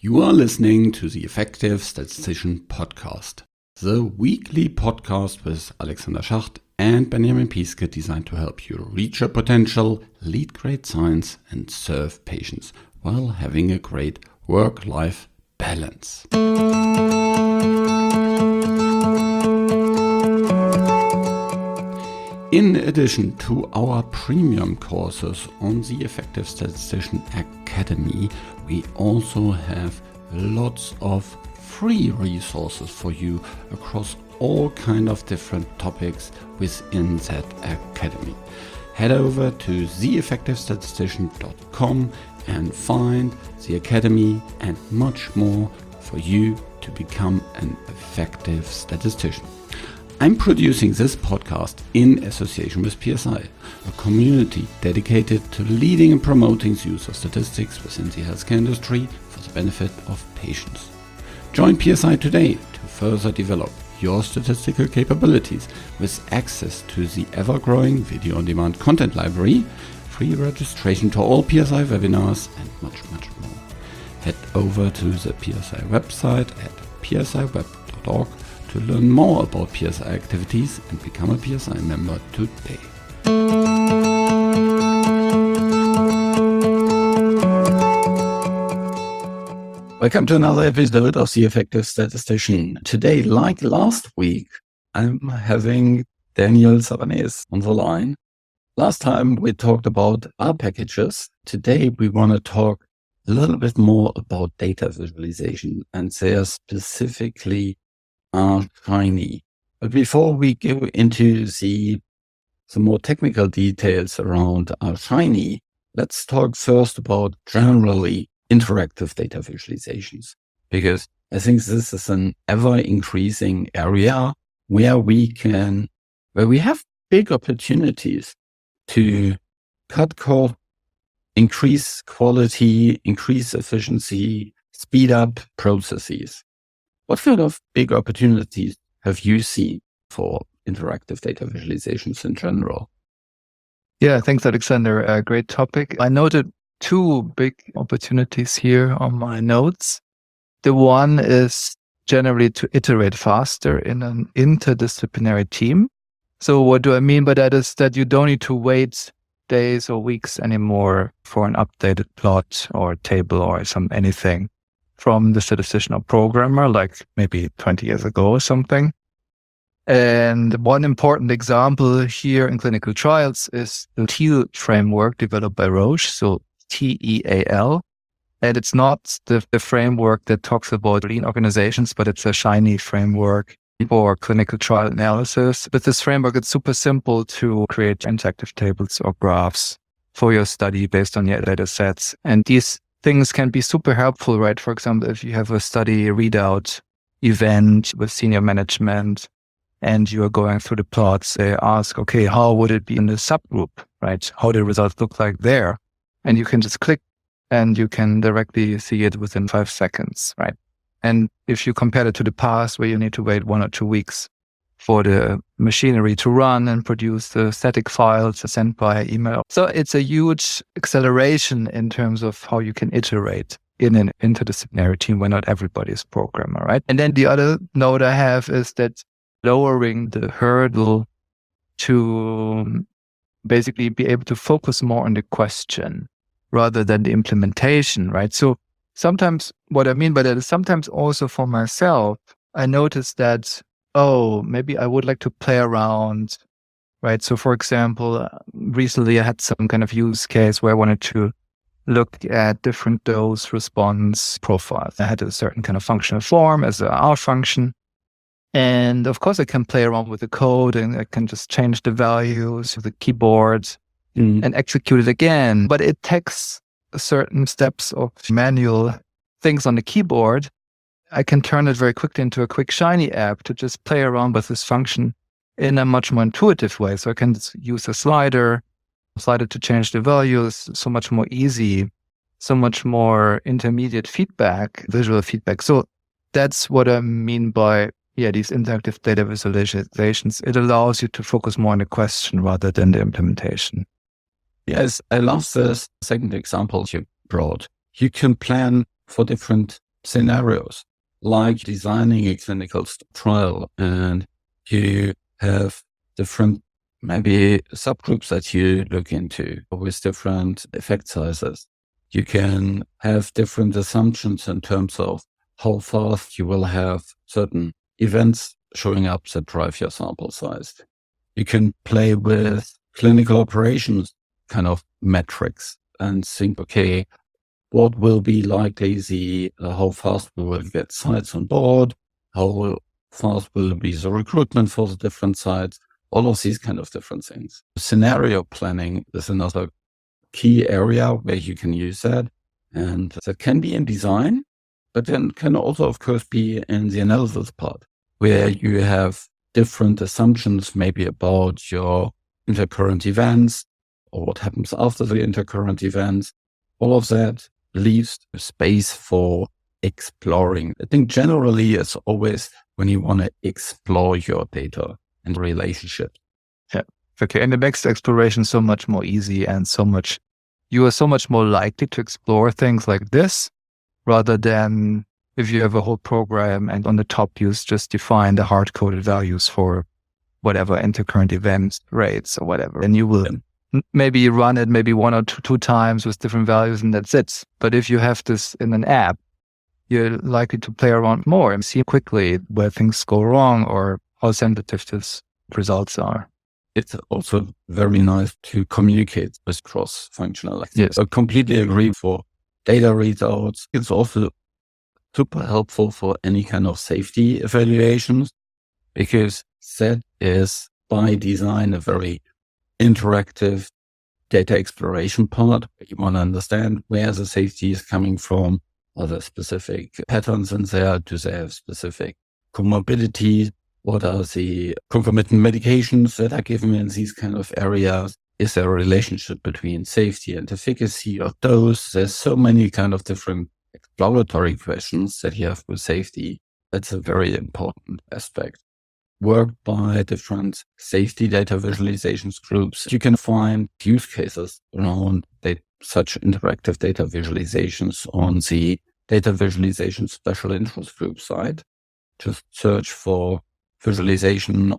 You are listening to the Effective Statistician Podcast, the weekly podcast with Alexander Schacht and Benjamin Piske designed to help you reach your potential, lead great science, and serve patients while having a great work-life balance. In addition to our premium courses on the Effective Statistician Academy, we also have lots of free resources for you across all kind of different topics within that academy. Head over to theeffectivestatistician.com and find the academy and much more for you to become an effective statistician. I'm producing this podcast in association with PSI, a community dedicated to leading and promoting the use of statistics within the healthcare industry for the benefit of patients. Join PSI today to further develop your statistical capabilities with access to the ever-growing video-on-demand content library, free registration to all PSI webinars, and much more. Head over to the PSI website at psiweb.org to learn more about PSI activities and become a PSI member today. Welcome to another episode of The Effective Statistician. Today, like last week, I'm having Daniel Sabanez on the line. Last time we talked about R packages. Today we want to talk a little bit more about data visualization, and they are specifically R-Shiny. But before we go into the more technical details around R-Shiny, let's talk first about generally interactive data visualizations, because I think this is an ever-increasing area where we have big opportunities to cut cost, increase quality, increase efficiency, speed up processes. What kind of big opportunities have you seen for interactive data visualizations in general? Yeah, thanks, Alexander. A great topic. I noted two big opportunities here on my notes. The one is generally to iterate faster in an interdisciplinary team. So what do I mean by that is that you don't need to wait days or weeks anymore for an updated plot or table or anything from the statistician or programmer, like maybe 20 years ago or something. And one important example here in clinical trials is the TEAL framework developed by Roche, so TEAL. And it's not the framework that talks about lean organizations, but it's a Shiny framework for clinical trial analysis. With this framework, it's super simple to create interactive tables or graphs for your study based on your data sets. And these things can be super helpful, right? For example, if you have a study readout event with senior management and you are going through the plots, they ask, okay, how would it be in the subgroup, right? How do the results look like there? And you can just click and you can directly see it within 5 seconds, right? And if you compare it to the past where you need to wait 1 or 2 weeks for the machinery to run and produce the static files sent by email. So it's a huge acceleration in terms of how you can iterate in an interdisciplinary team where not everybody is a programmer, right? And then the other note I have is that lowering the hurdle to basically be able to focus more on the question rather than the implementation, right? So sometimes what I mean by that is sometimes also for myself, I noticed that, maybe I would like to play around, right? So for example, recently I had some kind of use case where I wanted to look at different dose response profiles. I had a certain kind of functional form as a R function. And of course I can play around with the code and I can just change the values of the keyboard and execute it again. But it takes certain steps of manual things on the keyboard. I can turn it very quickly into a quick Shiny app to just play around with this function in a much more intuitive way. So I can just use a slider to change the values, so much more easy, so much more intermediate feedback, visual feedback. So that's what I mean by, these interactive data visualizations. It allows you to focus more on the question rather than the implementation. Yes, I love the second example you brought. You can plan for different scenarios, like designing a clinical trial, and you have different maybe subgroups that you look into with different effect sizes. You can have different assumptions in terms of how fast you will have certain events showing up that drive your sample size. You can play with clinical operations kind of metrics and think, okay, what will be likely how fast we will get sites on board, how fast will be the recruitment for the different sites, all of these kind of different things. Scenario planning is another key area where you can use that. And that can be in design, but then can also, of course, be in the analysis part, where you have different assumptions, maybe about your intercurrent events or what happens after the intercurrent events. All of that leaves space for exploring. I think generally it's always when you want to explore your data and relationships. Yeah. Okay. And it makes the exploration so much more easy and you are so much more likely to explore things like this rather than if you have a whole program and on the top you just define the hard-coded values for whatever intercurrent events, rates or whatever. And you will maybe run it maybe one or two times with different values and that's it. But if you have this in an app, you're likely to play around more and see quickly where things go wrong or how sensitive these results are. It's also very nice to communicate with cross-functional. Yes. I completely agree for data readouts. It's also super helpful for any kind of safety evaluations, because that is by design a very interactive data exploration part. You want to understand where the safety is coming from. Are there specific patterns in there? Do they have specific comorbidities? What are the concomitant medications that are given in these kind of areas? Is there a relationship between safety and efficacy or dose? There's so many kind of different exploratory questions that you have with safety. That's a very important aspect. Work by different safety data visualizations groups. You can find use cases around such interactive data visualizations on the data visualization special interest group site. Just search for visualization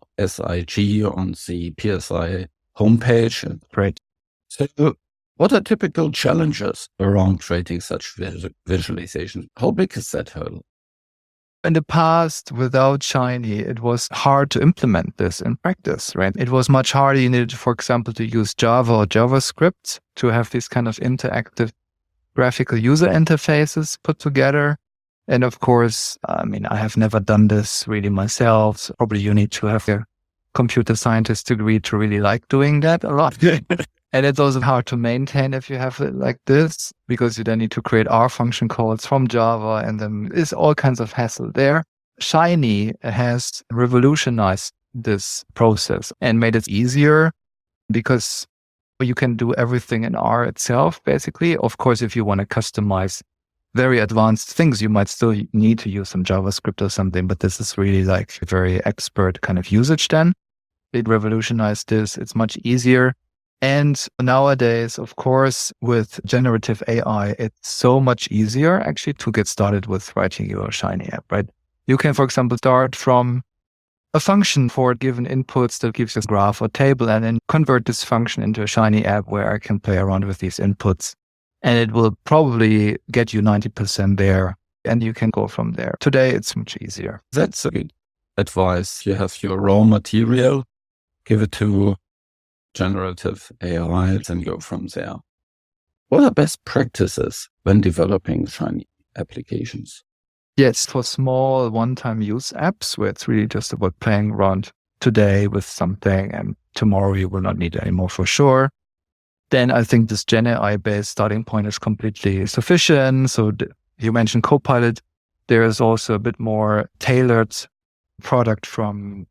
SIG on the PSI homepage. Great. So what are typical challenges around creating such visualizations? How big is that hurdle? In the past, without Shiny, it was hard to implement this in practice, right? It was much harder. You needed, for example, to use Java or JavaScript to have these kind of interactive graphical user interfaces put together. And of course, I have never done this really myself. So probably you need to have a computer scientist degree to really like doing that a lot. And it's also hard to maintain if you have it like this, because you then need to create R function calls from Java, and then there's all kinds of hassle there. Shiny has revolutionized this process and made it easier, because you can do everything in R itself, basically. Of course, if you want to customize very advanced things, you might still need to use some JavaScript or something, but this is really like a very expert kind of usage then. It revolutionized this. It's much easier. And nowadays, of course, with generative AI, it's so much easier actually to get started with writing your Shiny app, right? You can, for example, start from a function for given inputs that gives you a graph or table, and then convert this function into a Shiny app where I can play around with these inputs. And it will probably get you 90% there, and you can go from there. Today, it's much easier. That's a good advice. You have your raw material, give it to generative AI and go from there. What are best practices when developing Shiny applications? Yes, for small one-time use apps where it's really just about playing around today with something and tomorrow you will not need it anymore for sure. Then I think this Gen AI-based starting point is completely sufficient. So you mentioned Copilot. There is also a bit more tailored product from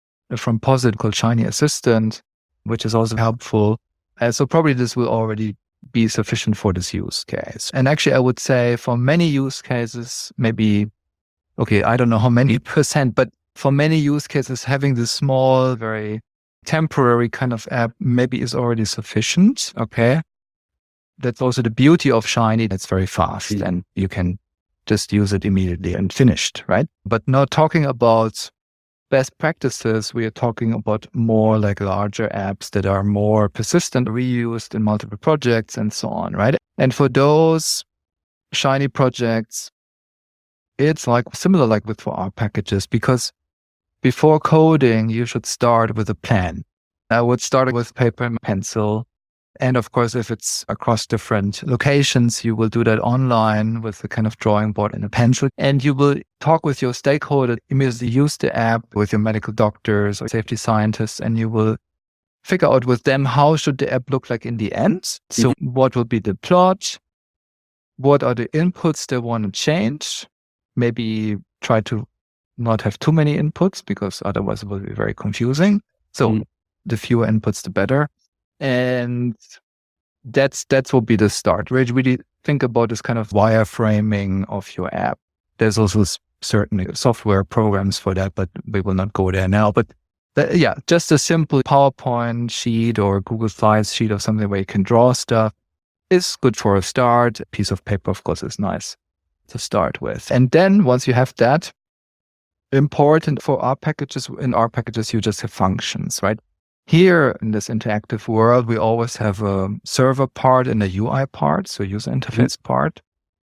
Posit called Shiny Assistant, which is also helpful. So probably this will already be sufficient for this use case. And actually, I would say for many use cases, maybe, okay, I don't know how many percent, but for many use cases, having this small, very temporary kind of app maybe is already sufficient. Okay. That's also the beauty of Shiny. It's very fast and you can just use it immediately and finished, right? But not talking about best practices, we are talking about more like larger apps that are more persistent, reused in multiple projects and so on, right? And for those Shiny projects, it's like similar like with for R packages, because before coding, you should start with a plan. I would start with paper and pencil. And of course, if it's across different locations, you will do that online with a kind of drawing board and a pencil. And you will talk with your stakeholder, immediately use the app with your medical doctors or safety scientists, and you will figure out with them how should the app look like in the end. So what will be the plot? What are the inputs they want to change? Maybe try to not have too many inputs because otherwise it will be very confusing. So the fewer inputs, the better. And that's will be the start. Really think about this kind of wireframing of your app. There's also certain software programs for that, but we will not go there now. But just a simple PowerPoint sheet or Google Slides sheet or something where you can draw stuff is good for a start. A piece of paper, of course, is nice to start with. And then once you have that, important for R packages, in R packages, you just have functions, right? Here in this interactive world, we always have a server part and a UI part, so user interface part.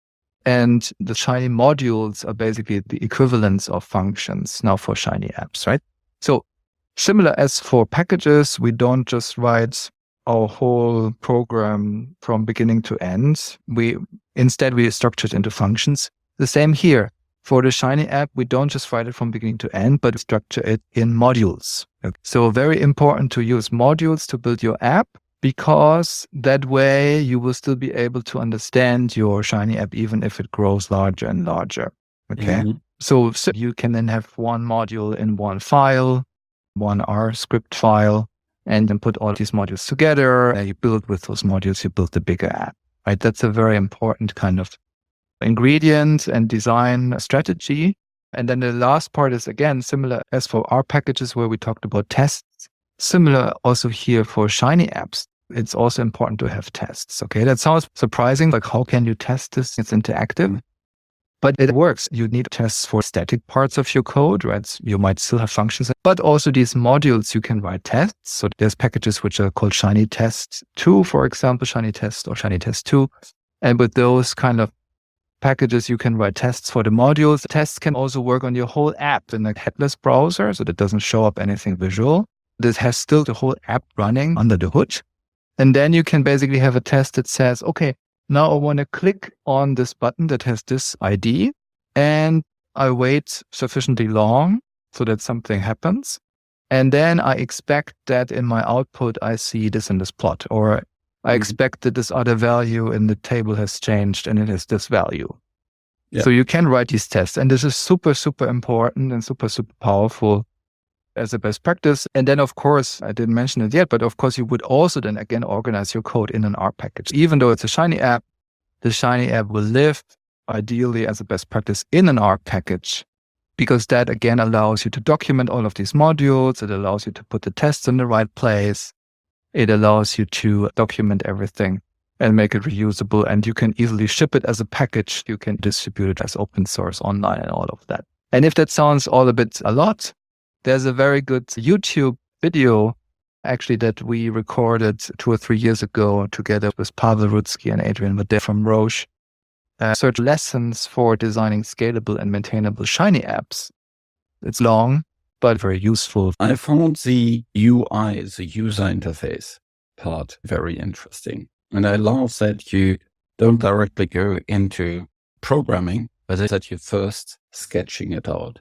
And the Shiny modules are basically the equivalents of functions now for Shiny apps, right? So similar as for packages, we don't just write our whole program from beginning to end. Instead, we structure it into functions. The same here. For the Shiny app, we don't just write it from beginning to end, but structure it in modules. So very important to use modules to build your app, because that way you will still be able to understand your Shiny app even if it grows larger and larger. Okay. So you can then have one module in one file, one R script file, and then put all these modules together. And you build with those modules, you build the bigger app, right? That's a very important kind of ingredient and design strategy. And then the last part is, again, similar as for R packages where we talked about tests. Similar also here for Shiny apps. It's also important to have tests. Okay, that sounds surprising. Like, how can you test this? It's interactive, but it works. You need tests for static parts of your code, right? You might still have functions, but also these modules, you can write tests. So there's packages which are called Shiny Test 2, for example, Shiny Test or Shiny Test 2. And with those kind of packages, you can write tests for the modules. Tests can also work on your whole app in a headless browser, so that doesn't show up anything visual. This has still the whole app running under the hood. And then you can basically have a test that says, okay, now I want to click on this button that has this ID, and I wait sufficiently long so that something happens. And then I expect that in my output, I see this in this plot, or I expect that this other value in the table has changed and it is this value. Yeah. So you can write these tests. And this is super, super important and super, super powerful as a best practice. And then, of course, I didn't mention it yet, but of course, you would also then again organize your code in an R package. Even though it's a Shiny app, the Shiny app will live ideally as a best practice in an R package, because that again allows you to document all of these modules. It allows you to put the tests in the right place. It allows you to document everything and make it reusable. And you can easily ship it as a package. You can distribute it as open source online and all of that. And if that sounds all a lot, there's a very good YouTube video actually that we recorded 2 or 3 years ago together with Pavel Rutsky and Adrian Madej from Roche. Search lessons for designing scalable and maintainable Shiny apps. It's long, but very useful. I found the UI, the user interface part, very interesting. And I love that you don't directly go into programming, but that you're first sketching it out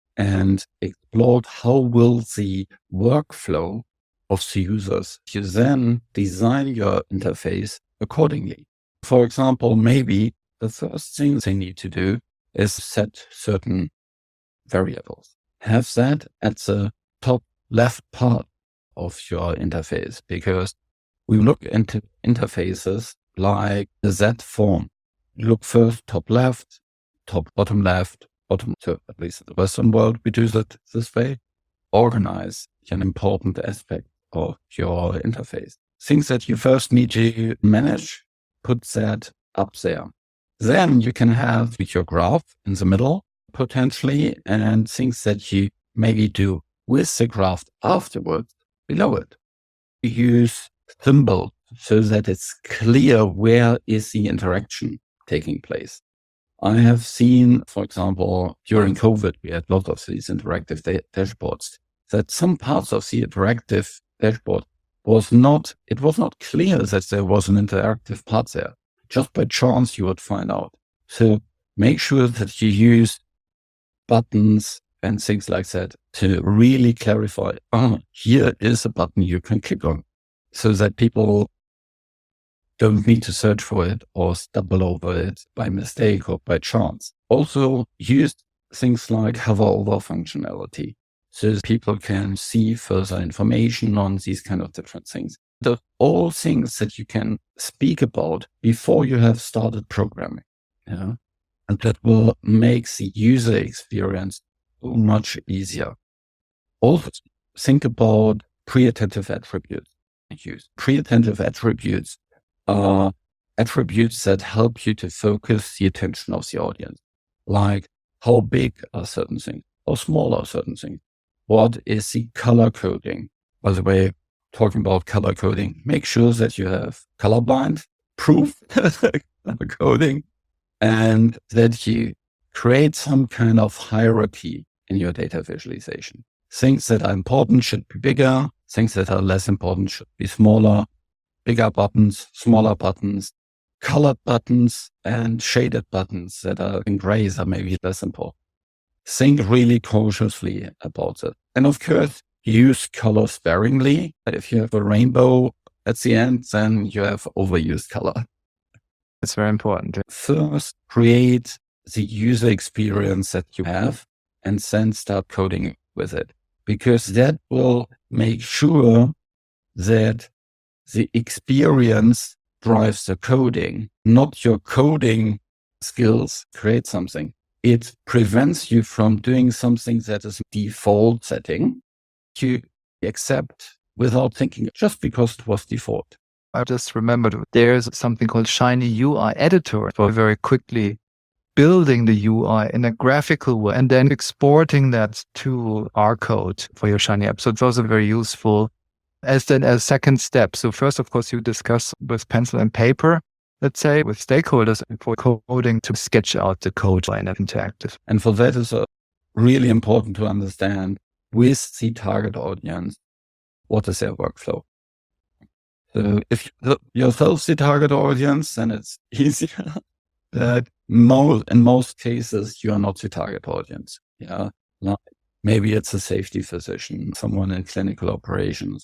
and explored how will the workflow of the users. You then design your interface accordingly. For example, maybe the first thing they need to do is set certain variables. Have that at the top left part of your interface, because we look into interfaces like the Z form. You look first top left, top bottom left, bottom, so at least in the Western world, we do that this way. Organize an important aspect of your interface. Things that you first need to manage, put that up there. Then you can have your graph in the middle, potentially, and things that you maybe do with the graph afterwards below it. You use symbols so that it's clear where is the interaction taking place. I have seen, for example, during COVID, we had lots of these interactive dashboards, that some parts of the interactive dashboard was not clear that there was an interactive part there. Just by chance, you would find out. So make sure that you use buttons and things like that to really clarify, here is a button you can click on, so that people don't need to search for it or stumble over it by mistake or by chance. Also use things like hover over functionality, so that people can see further information on these kind of different things. They're all things that you can speak about before you have started programming. Yeah? And that will make the user experience so much easier. Also think about pre-attentive attributes. Pre-attentive attributes are attributes that help you to focus the attention of the audience, like how big are certain things, how small are certain things, what is the color coding. By the way, talking about color coding, make sure that you have colorblind proof color coding, and that you create some kind of hierarchy in your data visualization. Things that are important should be bigger, things that are less important should be smaller. Bigger buttons, smaller buttons, colored buttons, and shaded buttons that are in grays are maybe less important. Think really cautiously about it. And of course, use color sparingly. If you have a rainbow at the end, then you have overused color. It's very important. First, create the user experience that you have and then start coding with it, because that will make sure that the experience drives the coding, not your coding skills create something. It prevents you from doing something that is default setting you accept without thinking, just because it was default. I just remembered there's something called Shiny UI Editor for very quickly building the UI in a graphical way and then exporting that to R code for your Shiny app. So it's also very useful as a second step. So first, of course, you discuss with pencil and paper, let's say, with stakeholders for coding to sketch out the code in interactive. And for that, it's really important to understand with the target audience, what is their workflow. So if yourself the target audience, then it's easier. But in most cases, you are not the target audience. Yeah, like maybe it's a safety physician, someone in clinical operations,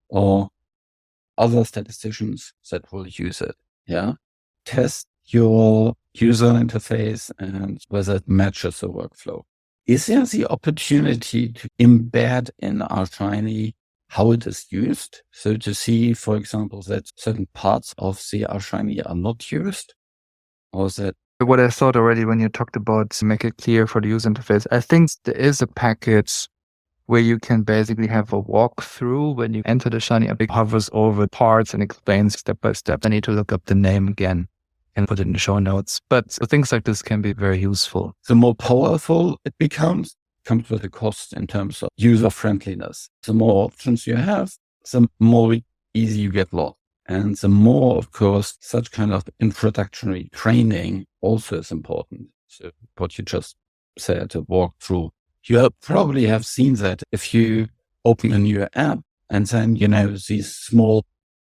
or other statisticians that will use it. Yeah. Test your user interface and whether it matches the workflow. Is there the opportunity to embed in RShiny how it is used? So to see, for example, that certain parts of the RShiny are not used, or is that what I thought already when you talked about make it clear for the user interface, I think there is a package where you can basically have a walkthrough when you enter the Shiny app. It hovers over parts and explains step by step. I need to look up the name again and put it in the show notes. But things like this can be very useful. The more powerful it comes with a cost in terms of user friendliness. The more options you have, the more easy you get lost. And the more, of course, such kind of introductory training also is important. So what you just said, a walkthrough. You probably have seen that if you open a new app and then, these small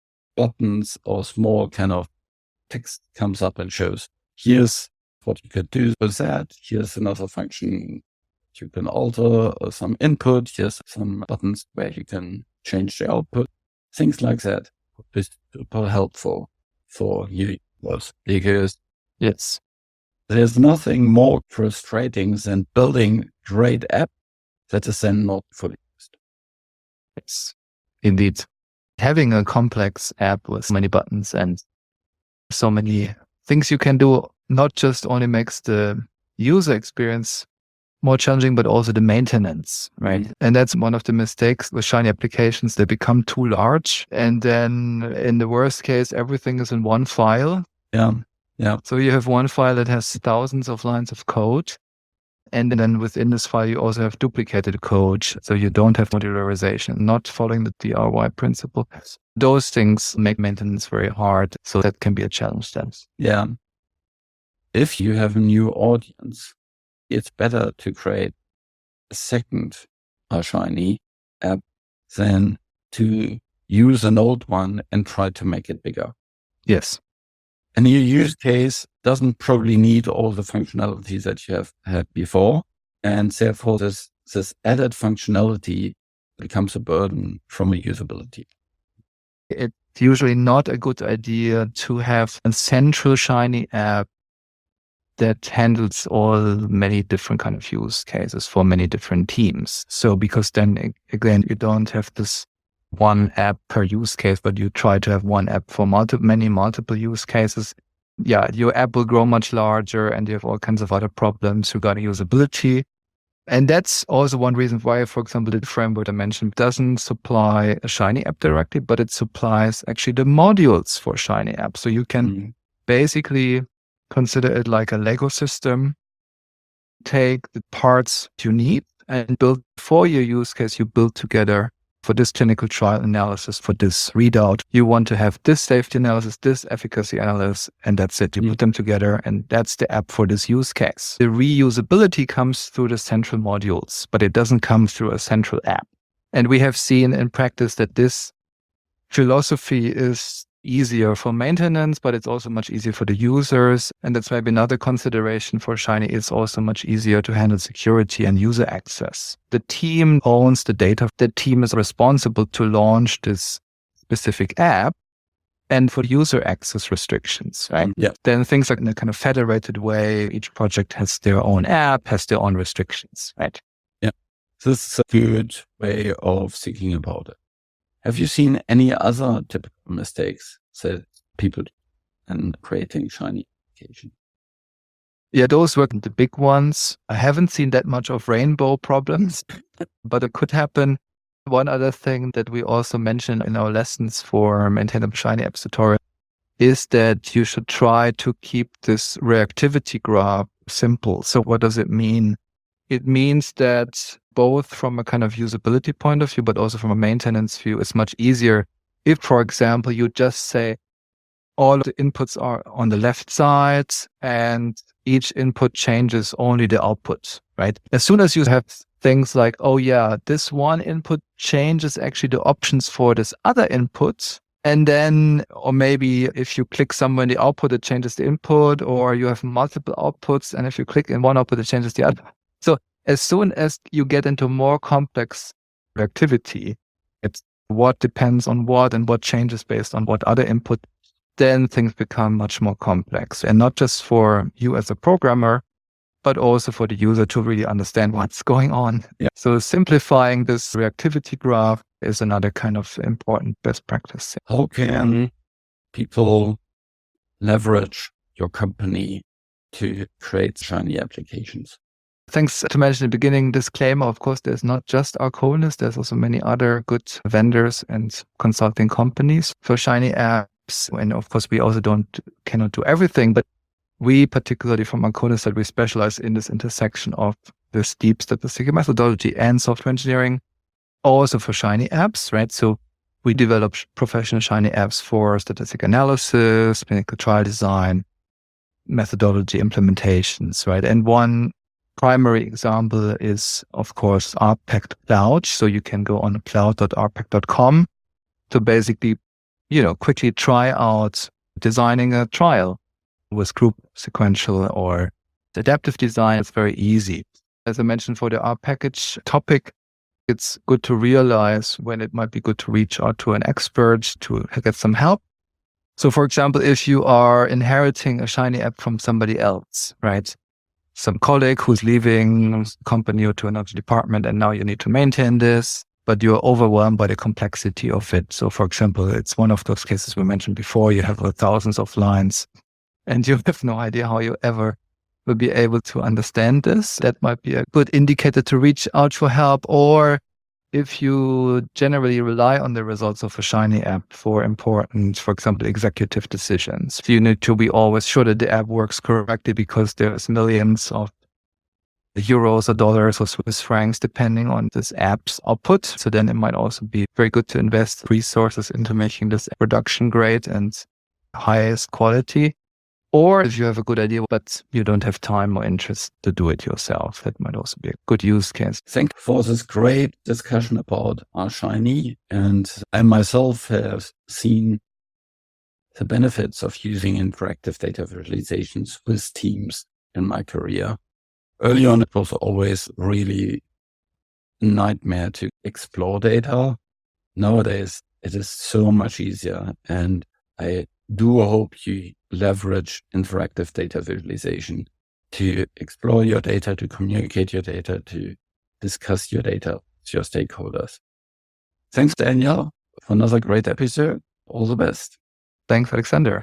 buttons or small kind of text comes up and shows, here's what you could do with that. Here's another function you can alter, or some input. Here's some buttons where you can change the output. Things like that would be super helpful for users, because yes, there's nothing more frustrating than building great app that is then not fully used. Yes, indeed. Having a complex app with so many buttons and so many things you can do not just only makes the user experience more challenging, but also the maintenance, right? Mm-hmm. And that's one of the mistakes with Shiny applications. They become too large. And then in the worst case, everything is in one file. Yeah. Yeah. So you have one file that has thousands of lines of code. And then within this file, you also have duplicated code. So you don't have modularization, not following the DRY principle. Those things make maintenance very hard. So that can be a challenge then. Yeah. If you have a new audience, it's better to create a second Shiny app than to use an old one and try to make it bigger. Yes. A new use case doesn't probably need all the functionalities that you have had before. And therefore, this added functionality becomes a burden from a usability. It's usually not a good idea to have a central Shiny app that handles all many different kind of use cases for many different teams. So because then again, you don't have this one app per use case, but you try to have one app for many multiple use cases. Yeah, your app will grow much larger and you have all kinds of other problems regarding usability. And that's also one reason why, for example, the framework I mentioned doesn't supply a Shiny app directly, but it supplies actually the modules for Shiny app. So you can basically consider it like a Lego system. Take the parts you need and build for your use case. You build together for this clinical trial analysis, for this readout. You want to have this safety analysis, this efficacy analysis, and that's it. You put them together and that's the app for this use case. The reusability comes through the central modules, but it doesn't come through a central app. And we have seen in practice that this philosophy is easier for maintenance, but it's also much easier for the users. And that's maybe another consideration for Shiny. It's also much easier to handle security and user access. The team owns the data. The team is responsible to launch this specific app and for user access restrictions, right? Yeah. Then things like in a kind of federated way, each project has their own app, has their own restrictions, right? Yeah. This is a good way of thinking about it. Have you seen any other typical mistakes that people do in creating Shiny application? Yeah, those were the big ones. I haven't seen that much of rainbow problems, but it could happen. One other thing that we also mentioned in our lessons for maintaining Shiny apps tutorial is that you should try to keep this reactivity graph simple. So what does it mean? It means that both from a kind of usability point of view, but also from a maintenance view, it's much easier if, for example, you just say all of the inputs are on the left side and each input changes only the output, right? As soon as you have things like, oh yeah, this one input changes actually the options for this other input. And then, or maybe if you click somewhere in the output, it changes the input, or you have multiple outputs. And if you click in one output, it changes the other. So as soon as you get into more complex activity, it's what depends on what and what changes based on what other input, then things become much more complex. And not just for you as a programmer, but also for the user to really understand what's going on. Yeah. So simplifying this reactivity graph is another kind of important best practice. How can people leverage your company to create Shiny applications? Thanks to mention in the beginning, disclaimer, of course, there's not just Arconis, there's also many other good vendors and consulting companies for Shiny apps. And of course, we also cannot do everything, but we particularly from Arconis that we specialize in this intersection of this deep statistical methodology and software engineering, also for Shiny apps, right? So we develop professional Shiny apps for statistical analysis, clinical trial design, methodology implementations, right? And one primary example is, of course, RPact Cloud. So you can go on cloud.rpact.com to basically, quickly try out designing a trial with group sequential or adaptive design. It's very easy. As I mentioned for the R package topic, it's good to realize when it might be good to reach out to an expert to get some help. So for example, if you are inheriting a Shiny app from somebody else, right? Some colleague who's leaving the company or to another department, and now you need to maintain this, but you're overwhelmed by the complexity of it. So for example, it's one of those cases we mentioned before. You have thousands of lines and you have no idea how you ever will be able to understand this. That might be a good indicator to reach out for help. Or if you generally rely on the results of a Shiny app for important, for example, executive decisions, you need to be always sure that the app works correctly because there's millions of euros or dollars or Swiss francs, depending on this app's output. So then it might also be very good to invest resources into making this production grade and highest quality. Or if you have a good idea, but you don't have time or interest to do it yourself, that might also be a good use case. Thank you for this great discussion about Shiny. And I myself have seen the benefits of using interactive data visualizations with teams in my career. Early on, it was always really a nightmare to explore data. Nowadays, it is so much easier. And I do hope you leverage interactive data visualization to explore your data, to communicate your data, to discuss your data with your stakeholders. Thanks, Daniel, for another great episode. All the best. Thanks, Alexander.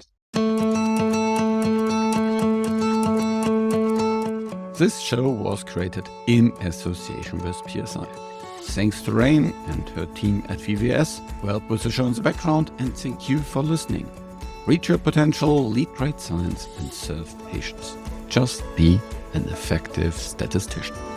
This show was created in association with PSI. Thanks to Rain and her team at VVS who helped with the show in the background, and thank you for listening. Reach your potential, lead great science, and serve patients. Just be an effective statistician.